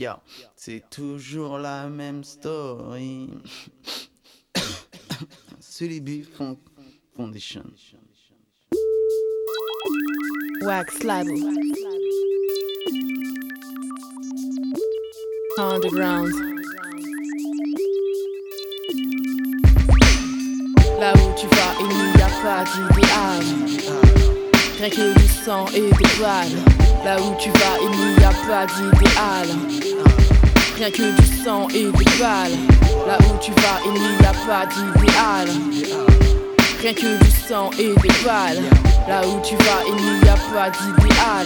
Yo, c'est toujours la même story. Sulibi Foundation. Wax Label. Underground. Là où tu vas, il n'y a pas d'idéal. Rien que du sang et des balles. Là où tu vas, il n'y a pas d'idéal. Rien que du sang et des balles. Là où tu vas, il n'y a pas d'idéal. Rien que du sang et des balles. Là où tu vas, il n'y a pas d'idéal.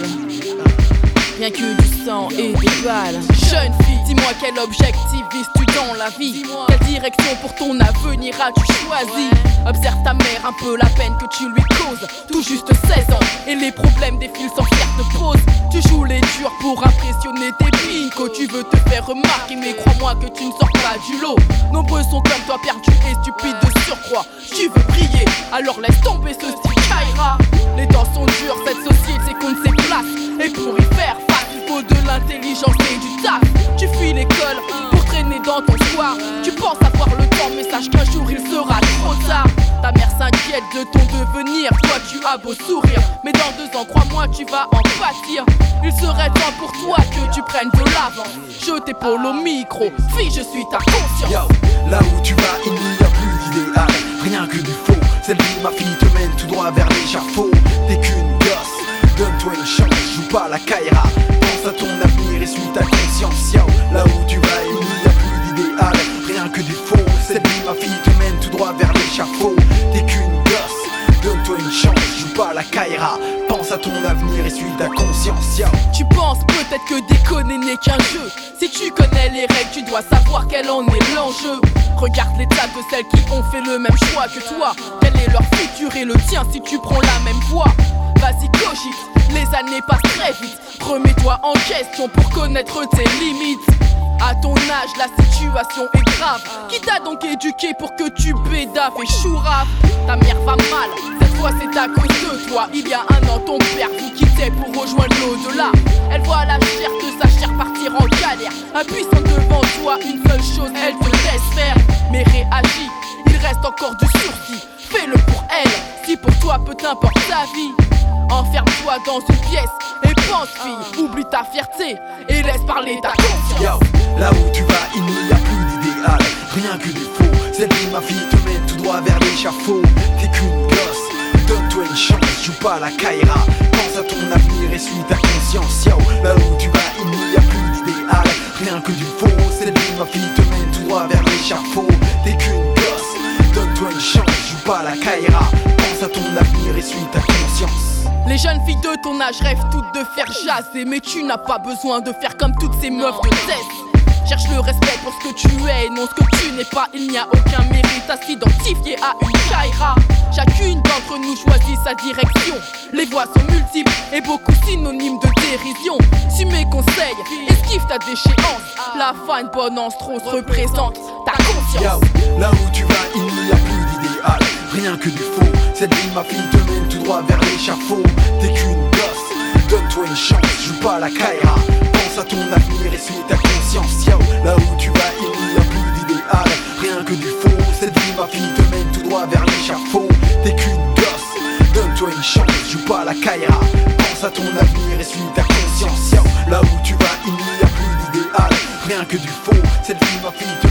Rien que du sang et des balles. Jeune fille, dis-moi quel objectif vises-tu dans la vie? Quelle direction pour ton avenir as-tu choisi? Observe ta mère, un peu la peine que tu lui causes. Tout juste 16 ans et les problèmes défilent sans faire de pause. Tu joues les durs pour impressionner tes picos. Tu veux te faire remarquer mais crois-moi que tu ne sors pas du lot. Nombreux sont comme toi perdus et stupides de surcroît. Tu veux briller, alors laisse tomber ce style Kaira. Les temps sont durs, cette société compte ses places. Et pour y faire face, il faut de l'intelligence et du taf. Tu fuis l'école pour traîner dans ton soir. Tu penses avoir le temps mais sache qu'un jour il sera trop tard. Ta mère s'inquiète de ton devenir. Toi tu as beau sourire, mais dans 2 ans crois-moi tu vas en pâtir. Il serait temps pour toi que tu prennes de l'avant. Je t'épaule au micro, fille je suis ta conscience. Yo, là où tu vas il n'y a plus d'idéal, rien que du faux. Cette vie ma fille te mène tout droit vers l'échafaud. T'es qu'une gosse, donne-toi une chance, joue pas la Kaira. Pense à ton avenir et suis ta conscience. Yo, là où tu vas il n'y a plus d'idéal, rien que du faux. Cette vie ma fille te mène tout droit vers l'échafaud. T'es qu'une gosse, donne-toi une chance, joue pas la Kaira. Pense à ton avenir et suis ta conscience. Yo. Tu penses peut-être que déconner n'est qu'un jeu. Si tu connais les règles, tu dois savoir quel en est l'enjeu. Regarde l'état de celles qui ont fait le même choix que toi. Quel est leur futur et le tien si tu prends la même voie? Vas-y cogite, les années passent très vite. Remets-toi en question pour connaître tes limites. À ton âge, la situation est grave. Qui t'a donc éduqué pour que tu bédaves et chouraves? Ta mère va mal, cette fois c'est à cause de toi. Il y a 1 an, ton père vous quittait pour rejoindre l'au-delà. Elle voit la chair de sa chair partir en galère. Impuissant devant toi, une seule chose, elle te laisse faire. Mais réagis, il reste encore du sursis. Fais-le pour elle, si pour toi peu t'importe ta vie. Enferme-toi dans une pièce et pense fille. Oublie ta fierté et laisse parler ta conscience. Yo, là où tu vas il n'y a plus d'idéal, rien que du faux. Cette vie ma fille te mène tout droit vers l'échafaud. T'es qu'une gosse, donne-toi une chance, joue pas la Kaira. Pense à ton avenir et suis ta conscience. Yo, là où tu vas il n'y a plus d'idéal, rien que du faux. Cette vie ma fille te mène tout droit vers l'échafaud. T'es qu'une gosse, donne-toi une chance, joue pas la Kaira. Pense à ton avenir et suis ta conscience. Les jeunes filles de ton âge rêvent toutes de faire jaser, mais tu n'as pas besoin de faire comme toutes ces meufs de test. Cherche le respect pour ce que tu es et non ce que tu n'es pas. Il n'y a aucun mérite à s'identifier à une Kaira. Chacune d'entre nous choisit sa direction. Les voies sont multiples et beaucoup synonymes de dérision. Suis mes conseils, esquive ta déchéance. La fine bonne anstrose représente ta conscience. Yo, là où tu vas il n'y a plus d'idéal, rien que du faux. Cette vie ma fille te mène tout droit vers l'échafaud. T'es qu'une gosse, donne-toi une chance, joue pas la Kaira. Pense à ton avenir et suis ta conscience. Yo, là où tu vas il n'y a plus d'idéal, rien que du faux. Cette vie ma fille te mène tout droit vers l'échafaud. T'es qu'une gosse, donne-toi une chance, joue pas la Kaira. Pense à ton avenir et suis ta conscience. Yo, là où tu vas il n'y a plus d'idéal, rien que du faux. Cette vie ma fille te